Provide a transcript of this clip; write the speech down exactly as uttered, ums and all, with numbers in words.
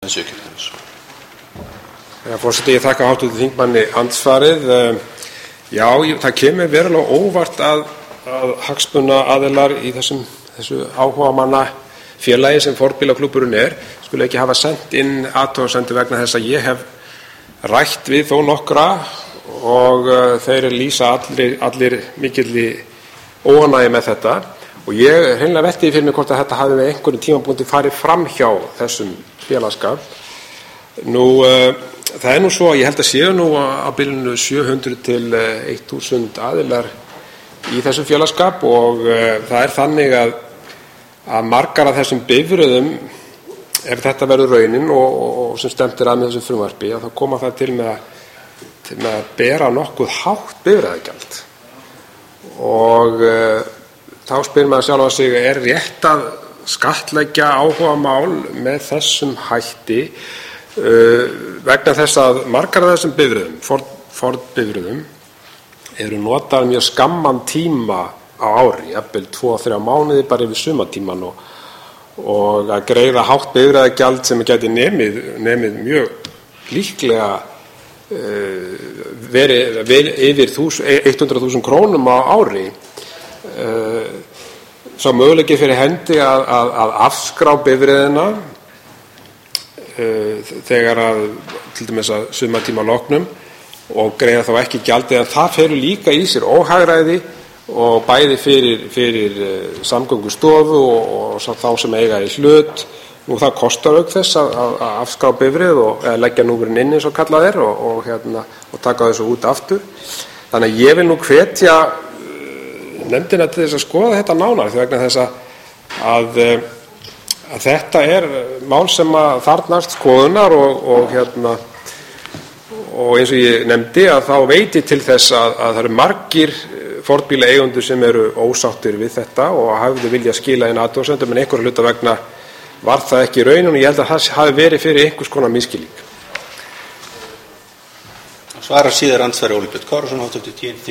Ja, forseti, ég þakka háttvirtum þingmanni andsvarið. Já, það kemur verulega óvart að, að hagsmunaaðilar í þessum, þessu áhugamanna félagi sem fornbílaklúbburinn er skuli ekki hafa sent inn athugasemdir vegna þess að ég hef rætt við þó nokkra og uh, þeir lýsa allir, allir mikilli óánægju með þetta og ég hreinlega velti fyrir mig hvort að þetta hafi með einhverjum tímapunkti farið fram hjá þessum félagsskap. Nú, uh, það er nú svo að ég held að séu nú á bilinu sjö hundruð til þúsund aðilar í þessum félagsskap og uh, það er þannig að, að margar af þessum bifreiðum, ef þetta verður raunin og, og sem stefnt er að með þessu frumvarpi, þá koma það til með að, til með að bera nokkuð hátt bifreiðagjald og uh, þá spyr maður sjálfan sig, er rétt að skattleggja áhugamál með þessum hætti uh, vegna þess að margar af þessum bifreiðum, fornbifreiðum, eru notaðar mjög skamman tíma á ári, jafnvel tvo til þrjá mánuði bara yfir sumartímann og, og að greiða hátt bifreiðagjald sem gæti nemið, nemið mjög líklega uh, verið veri yfir hundrað þúsund krónum á ári. Uh, sá möguleiki fyrir hendi að, að, að afskrá bifreiðina uh, þegar að til dæmis að sumartíma loknum og greiða þá ekki gjaldið, en það felur líka í sér óhagræði og bæði fyrir, fyrir uh, samgöngustofu og, og þá sem eiga í hlut. Nú það kostar auk þess að, að, að afskrá bifreið og eða leggja númerinn inn eins og kallað er og, og, hérna, og taka þessu út aftur. Þannig að ég vil nú hvetja nefndina til þess að skoða þetta nánar því vegna þess að, að, að þetta er mál sem að þarfnast skoðunar og, og, hérna, og eins og ég nefndi að þá veit ég til þess að, að það eru margir fornbílaeigendur sem eru ósáttir við þetta og hafðu vilja skila inn athugasemdum en einhverra hluta vegna var það ekki raunin og ég held að það hafi verið fyrir einhvers konar misskilning. Svarar síðar andsvari Óli Björn Kárason, háttvirtur